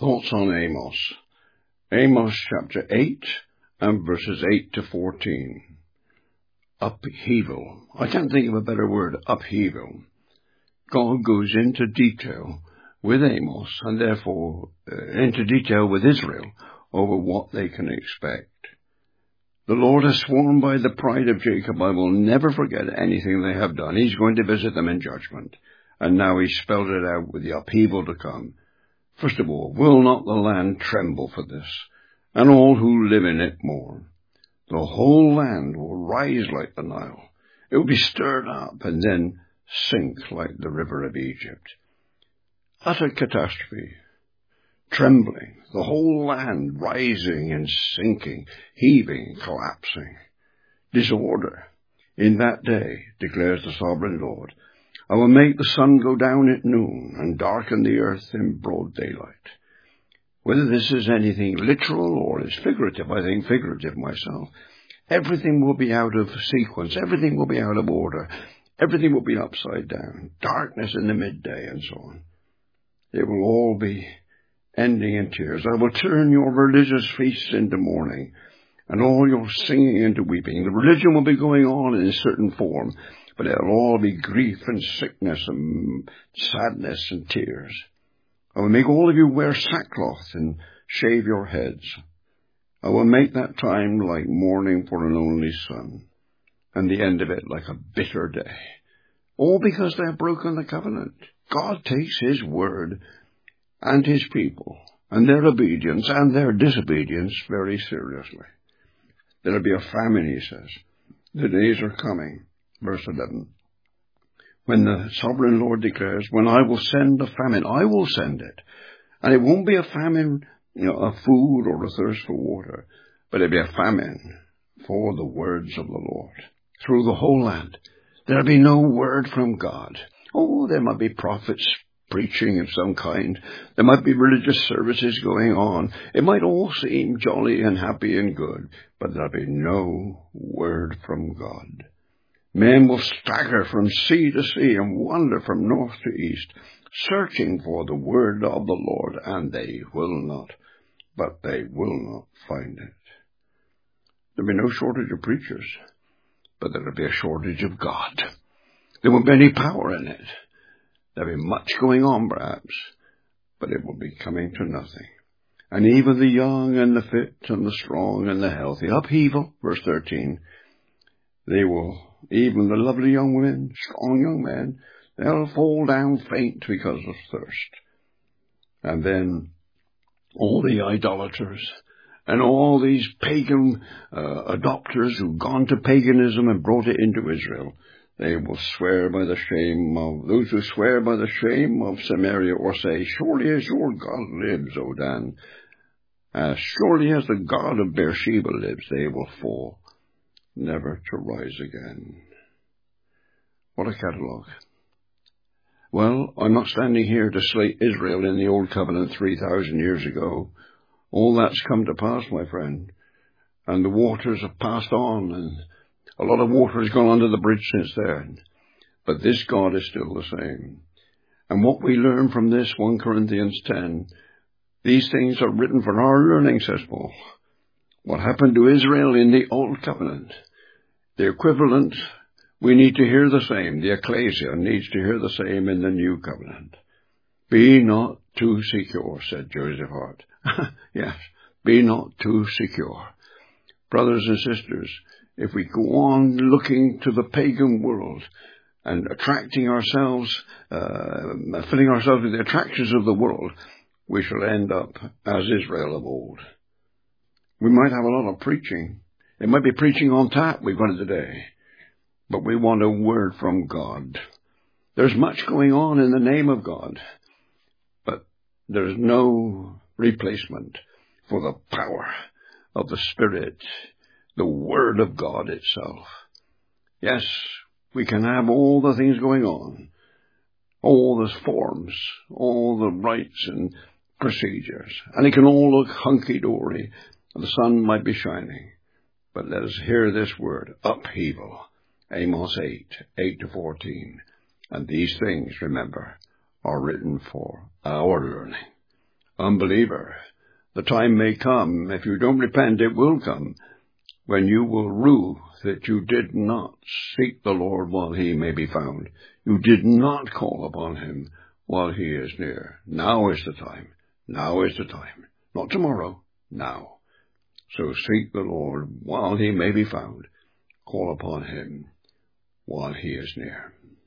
Thoughts on Amos. Amos chapter 8 and verses 8 to 14. Upheaval. I can't think of a better word, upheaval. God goes into detail with Amos and therefore into detail with Israel over what they can expect. The Lord has sworn by the pride of Jacob, I will never forget anything they have done. He's going to visit them in judgment. And now he's spelled it out with the upheaval to come. First of all, will not the land tremble for this, and all who live in it mourn? The whole land will rise like the Nile. It will be stirred up and then sink like the river of Egypt. Utter catastrophe, trembling, the whole land rising and sinking, heaving, collapsing. Disorder. In that day, declares the sovereign Lord, I will make the sun go down at noon and darken the earth in broad daylight. Whether this is anything literal or is figurative, I think figurative myself. Everything will be out of sequence. Everything will be out of order. Everything will be upside down. Darkness in the midday and so on. It will all be ending in tears. I will turn your religious feasts into mourning and all your singing into weeping. The religion will be going on in a certain form, but it'll all be grief and sickness and sadness and tears. I will make all of you wear sackcloth and shave your heads. I will make that time like mourning for an only son, and the end of it like a bitter day. All because they have broken the covenant. God takes his word and his people and their obedience and their disobedience very seriously. There'll be a famine, he says. The days are coming. Verse 11. When the sovereign Lord declares, when I will send a famine, I will send it. And it won't be a famine, of food or a thirst for water, but it'll be a famine for the words of the Lord through the whole land. There'll be no word from God. Oh, there might be prophets preaching of some kind. There might be religious services going on. It might all seem jolly and happy and good, but there'll be no word from God. Men will stagger from sea to sea and wander from north to east, searching for the word of the Lord, and they will not find it. There'll be no shortage of preachers, but there'll be a shortage of God. There won't be any power in it. There'll be much going on, perhaps, but it will be coming to nothing. And even the young and the fit and the strong and the healthy, upheaval, verse 13, even the lovely young women, strong young men, they'll fall down faint because of thirst. And then all the idolaters and all these pagan adopters who've gone to paganism and brought it into Israel, they will swear by the shame of those who swear by the shame of Samaria, or say, surely as your God lives, O Dan, as surely as the God of Beersheba lives, they will fall, never to rise again. What a catalogue. Well, I'm not standing here to slate Israel in the Old Covenant 3,000 years ago. All that's come to pass, my friend. And the waters have passed on, and a lot of water has gone under the bridge since then. But this God is still the same. And what we learn from this, 1 Corinthians 10, these things are written for our learning, says Paul. What happened to Israel in the Old Covenant? The equivalent, we need to hear the same. The ecclesia needs to hear the same in the New Covenant. Be not too secure, said Joseph Hart. Yes, be not too secure. Brothers and sisters, if we go on looking to the pagan world and attracting ourselves, filling ourselves with the attractions of the world, we shall end up as Israel of old. We might have a lot of preaching. It might be preaching on tap we've got it today. But we want a word from God. There's much going on in the name of God. But there's no replacement for the power of the Spirit, the Word of God itself. Yes, we can have all the things going on, all the forms, all the rites and procedures, and it can all look hunky-dory, and the sun might be shining. But let us hear this word, upheaval, Amos 8 to 14. And these things, remember, are written for our learning. Unbeliever, the time may come, if you don't repent, it will come, when you will rue that you did not seek the Lord while he may be found. You did not call upon him while he is near. Now is the time. Now is the time. Not tomorrow, now. So seek the Lord while he may be found. Call upon him while he is near.